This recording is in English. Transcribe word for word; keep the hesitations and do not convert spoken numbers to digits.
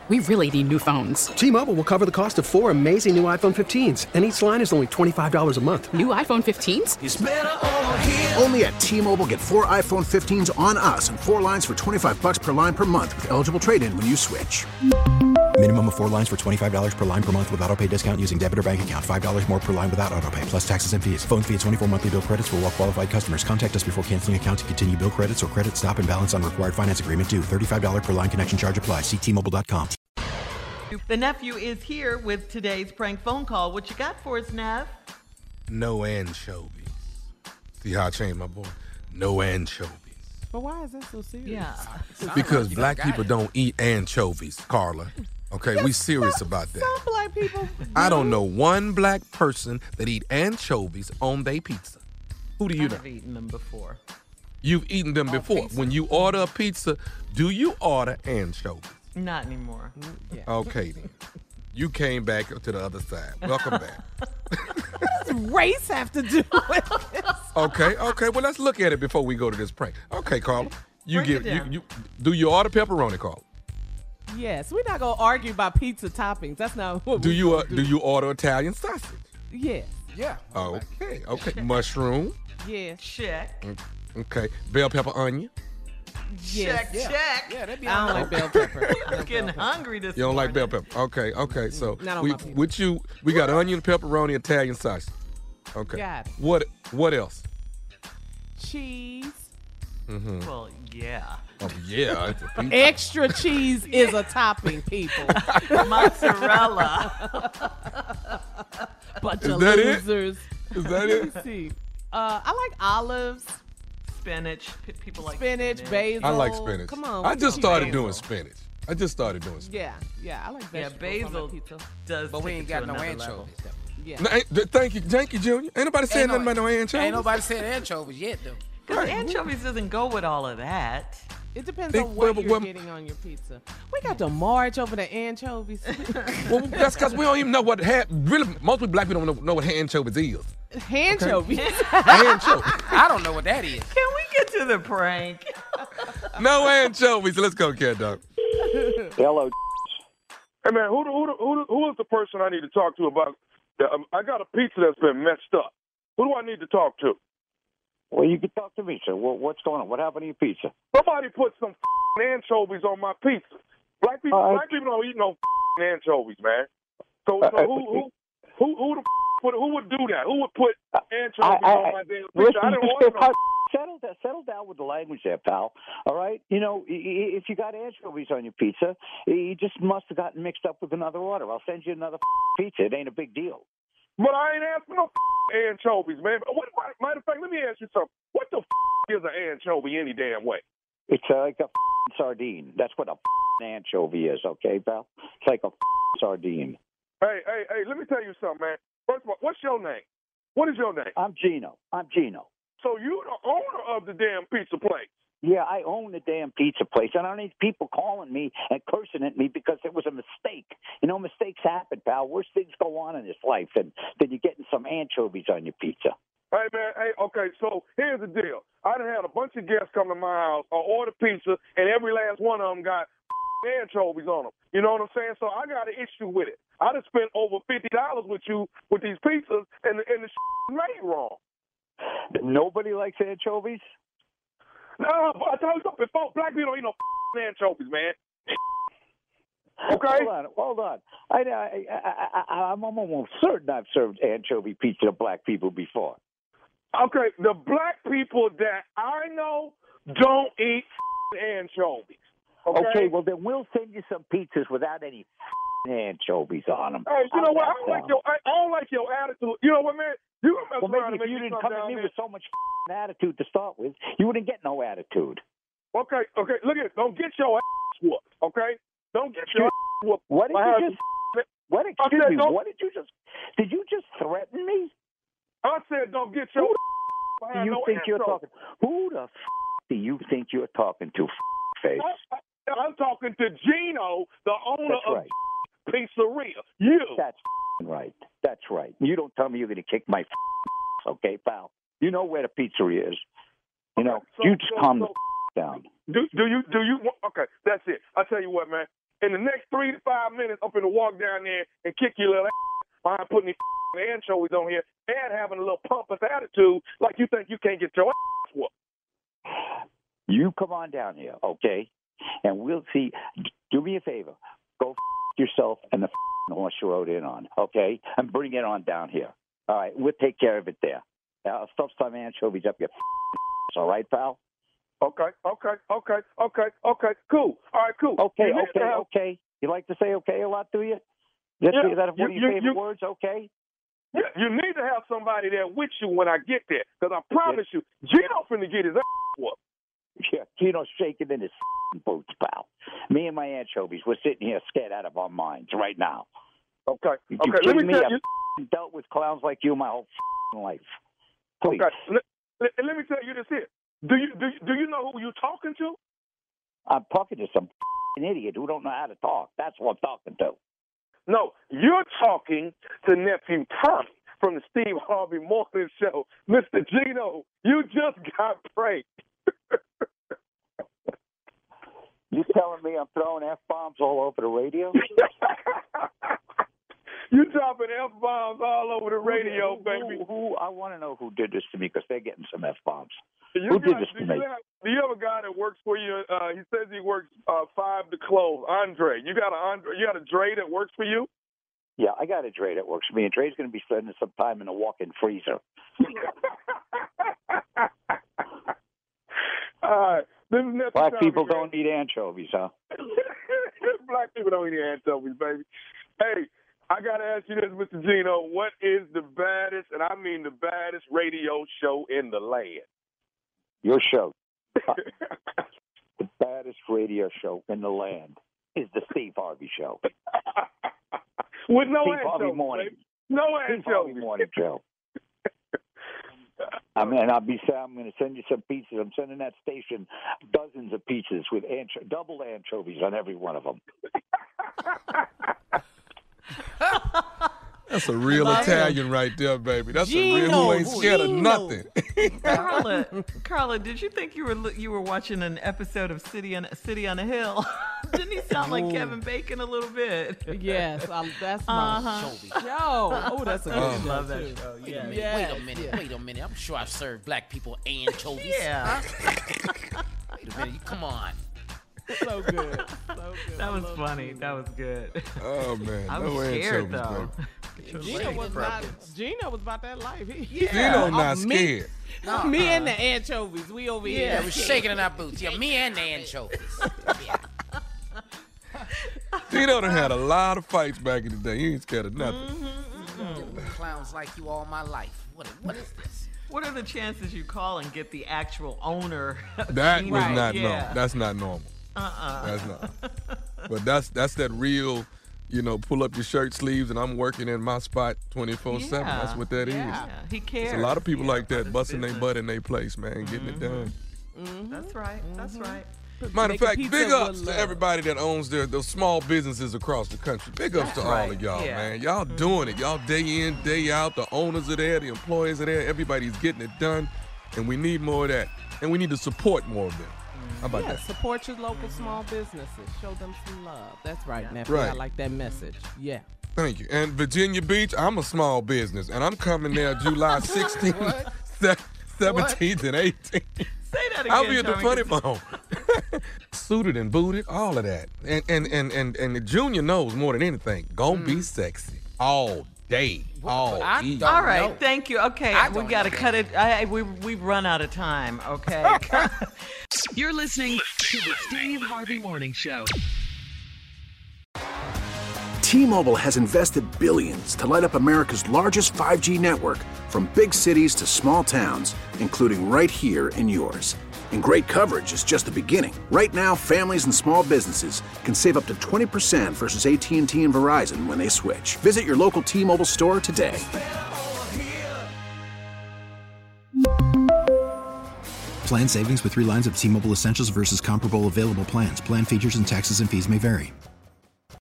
We really need new phones. T-Mobile will cover the cost of four amazing new iPhone fifteens, and each line is only twenty-five dollars a month. New iPhone fifteens? It's better over here. Only at T-Mobile, get four iPhone fifteens on us and four lines for twenty-five bucks per line per month with eligible trade-in when you switch. Minimum of four lines for twenty-five dollars per line per month with autopay discount using debit or bank account. five dollars more per line without autopay, plus taxes and fees. Phone fee at twenty-four monthly bill credits for well-qualified customers. Contact us before canceling account to continue bill credits or credit stop and balance on required finance agreement due. thirty-five dollars per line connection charge applies. See T Mobile dot com. The nephew is here with today's prank phone call. What you got for us, Nev? No anchovies. See how I changed my voice? No anchovies. But why is that so serious? Yeah. Because black people don't eat anchovies, Carla. Okay, Yes, we serious some- about that. Some black people. I don't know one black person that eat anchovies on their pizza. Who do you know? I've eaten them before. You've eaten them before. pizza? When you order a pizza, do you order anchovies? Not anymore. Yeah. Okay, then. You came back to the other side. Welcome back. What does race have to do with this? Okay, okay. Well, let's look at it before we go to this prank. Okay, Carla. You Break it give you, down. you do you order pepperoni, Carla? Yes, we're not gonna argue about pizza toppings. That's not what Do we you uh, gonna do you order Italian sausage? Yes, Yeah. Okay, okay. Mushroom. yes, Check. Okay. Bell pepper onion. yes. Check, Yeah. check. Yeah, that'd be I don't like bell pepper. No I'm getting bell pepper. hungry this You don't like morning. bell pepper. Okay, okay. So Not on we my pizza. with you we got onion, pepperoni, Italian sausage. Okay. Got it. What what else? Cheese. Well, yeah. Oh yeah. it's a pizza. Extra cheese is a topping, people. Mozzarella. Bunch Is of that it? losers. Is that it? Let's see. Uh, I like olives, Spinach. P- People like spinach, basil. I like spinach. Come on. I what just you started like? doing spinach. I just started doing spinach. Yeah, yeah, I like Yeah, vegetables on my basil pizza. does But we take ain't it got to no another anchovies. level. though. Yeah. No, ain't- th- thank you, thank you, Junior. Ain't nobody saying Ain't nothing no- about no anchovies. Ain't nobody said anchovies yet, though. Because Right. anchovies doesn't go with all of that. It depends Think- on what well, you're well- getting on your pizza. We got to march over the anchovies. Well, that's because we don't even know what ha- really most people black people don't know, know what anchovies is. Anchovies. Anchovies. I don't know what that is. Can we get to the prank? No anchovies. Let's go, cat dog. Hello. Hey man, who the, who the, who the, who is the person I need to talk to about? The, um, I got a pizza that's been messed up. Who do I need to talk to? Well, you can talk to me, sir. What, what's going on? What happened to your pizza? Somebody put some anchovies on my pizza. Black people, Uh, black people don't eat no anchovies, man. So, Uh, so who, who, who, who the would, who would do that? Who would put anchovies I, I, on my damn pizza? listen, I didn't just order go, no. settle, down, settle down with the language there, pal. All right? You know, i- i- if you got anchovies on your pizza, you just must have gotten mixed up with another order. I'll send you another pizza. It ain't a big deal. But I ain't asking no anchovies, man. What, matter of fact, let me ask you something. What the is an anchovy any damn way? It's uh, like a sardine. That's what a anchovy is, okay, pal? It's like a sardine. Hey, hey, hey, let me tell you something, man. First of all, what's your name? What is your name? I'm Gino. I'm Gino. So you the owner of the damn pizza place. Yeah, I own the damn pizza place, and I don't need people calling me and cursing at me because it was a mistake. You know, mistakes happen, pal. Worse things go on in this life than, than you getting some anchovies on your pizza. Hey, man, hey, okay, so here's the deal. I done had a bunch of guests come to my house or order pizza, and every last one of them got anchovies on them. You know what I'm saying? So I got an issue with it. I done spent over fifty dollars with you with these pizzas, and, and the made wrong. Nobody likes anchovies? No, but I told you something before. Black people don't eat no anchovies, man. Okay? Hold on, hold on. I, I, I, I, I'm almost certain I've served anchovy pizza to black people before. Okay, the black people that I know don't eat anchovies. Okay? Okay, well then we'll send you some pizzas without any anchovies on them. Hey, you know How's what? I that don't like sound? your I, I don't like your attitude. You know what, man? You gonna mess Well, around maybe and if make you me didn't come come at down me there. with so much attitude to start with, you wouldn't get no attitude. Okay, okay, look at it. Don't get your ass whooped, okay? Don't get your ass whooped. What did by you having- just? What I excuse said me? don't- What did you just? Did you just threaten me? I said don't get your Who ass Do behind you no think you're intro. talking? Who the f- do you think you're talking to? F- face. I, I, I'm talking to Gino, the owner That's of right. Pizzeria. You. That's f- right. That's right. You don't tell me you're going to kick my f- okay, pal. You know where the pizzeria is. You know, Okay, so- you just so- calm so- the f- down. Do do you do you want- okay? That's it. I tell you what, man. In the next three to five minutes, I'm finna walk down there and kick your little ass behind putting these anchovies on here and having a little pompous attitude like you think you can't get your ass whooped. You come on down here, okay? And we'll see. Do me a favor. Go f- yourself and the f- horse you rode in on, okay? And bring it on down here. All right, we'll take care of it there. I'll stuff some anchovies up your f- all right, pal? Okay, okay, okay, okay, okay, cool. All right, cool. Okay, You okay, have- okay. You like to say okay a lot, do you? Is Yeah, that, is that one of you- your you- favorite you- words, okay? Yeah, you need to have somebody there with you when I get there, because I promise you, Gino finna get his ass whooped. Yeah, Gino's shaking in his boots, pal. Me and my anchovies, we're sitting here scared out of our minds right now. Okay, You okay, let kidding me me? tell you. I've dealt with clowns like you my whole life. Please. Okay, let, let, let me tell you this here. Do you do you, do you know who you're talking to? I'm talking to some idiot who don't know how to talk. That's what I'm talking to. No, you're talking to nephew Tommy from the Steve Harvey Morning Show. Mister Gino, you just got pranked. You telling me I'm throwing F-bombs all over the radio? You dropping F-bombs all over the radio, who, baby. Who, who, I want to know who did this to me because they're getting some F-bombs. You Who got, did this do to you me? Have, do you have a guy that works for you? Uh, he says he works uh, five to close. Andre, you got a Andre? You got a Dre that works for you? Yeah, I got a Dre that works for me, and Dre's going to be spending some time in the walk-in freezer. All right. This is Nephew Black Tommy, people man. don't eat anchovies, huh? Black people don't eat anchovies, baby. Hey, I got to ask you this, Mister Gino. What is the baddest, and I mean the baddest radio show in the land? Your show. The baddest radio show in the land is the Steve Harvey Show. With no Steve anchovies, Harvey morning. baby. No Steve Harvey anchovies. morning show. I mean, I'll be. I'm going to send you some pizzas. I'm sending that station dozens of pizzas with ancho- double anchovies on every one of them. That's a real Love Italian him. right there, baby. That's Gino, a real who ain't scared Gino. of nothing. Carla, Carla, did you think you were you were watching an episode of City on City on a Hill? Didn't he sound like Ooh. Kevin Bacon a little bit? Yes, I, that's my Uh-huh. show. Oh, that's a good Oh. show, Love that too. show. Wait Yeah. a minute, Yes, wait a minute, yeah. wait a minute. I'm sure I've served black people anchovies. Yeah. Wait a minute, you- come on. So good. So good. That I was love funny. Gino. That was good. Oh man, I no was scared anchovies, though. Gino was not. Gino was about that life. He, baby. Gino not Oh, me- scared. No, Me uh, and the anchovies, we over here. Yeah, we're shaking in our boots. Yeah, me and the anchovies. Yeah. Gino done had a lot of fights back in the day. He ain't scared of nothing. Dealing with clowns like you all my life. What, what is this? What are the chances you call and get the actual owner? of That Gino? was not yeah. normal. That's not normal. Uh-uh. That's not. But that's that's that real, you know, pull up your shirt sleeves and I'm working in my spot twenty-four seven. Yeah. That's what that is. Yeah, he cares. There's a lot of people Yeah, like that about busting his their butt business. in their place, man, getting it done. That's right. That's right. Matter of Making fact, pizza big with ups to love. everybody that owns their those small businesses across the country. Big ups to all right, of y'all, yeah. man. Y'all doing it. Y'all day in, day out. The owners are there, the employees are there. Everybody's getting it done, and we need more of that. And we need to support more of them. How about Yeah, that? support your local small businesses. Show them some love. That's right, nephew. Right. I like that message. Yeah. Thank you. And Virginia Beach, I'm a small business, and I'm coming there July sixteenth, se- seventeenth, and eighteenth. Say that again. I'll be at the Tommy, funny 'cause- bone. Suited and booted, all of that. And and and and, and the Junior knows more than anything. Gonna be sexy all day, all I evening. don't All right, know. thank you. Okay, I we don't got to know cut it. I, we we've run out of time. Okay. You're listening to the Steve Harvey Morning Show. T-Mobile has invested billions to light up America's largest five G network, from big cities to small towns, including right here in yours. And great coverage is just the beginning. Right now, families and small businesses can save up to twenty percent versus A T and T and Verizon when they switch. Visit your local T-Mobile store today. Plan savings with three lines of T-Mobile Essentials versus comparable available plans. Plan features and taxes and fees may vary.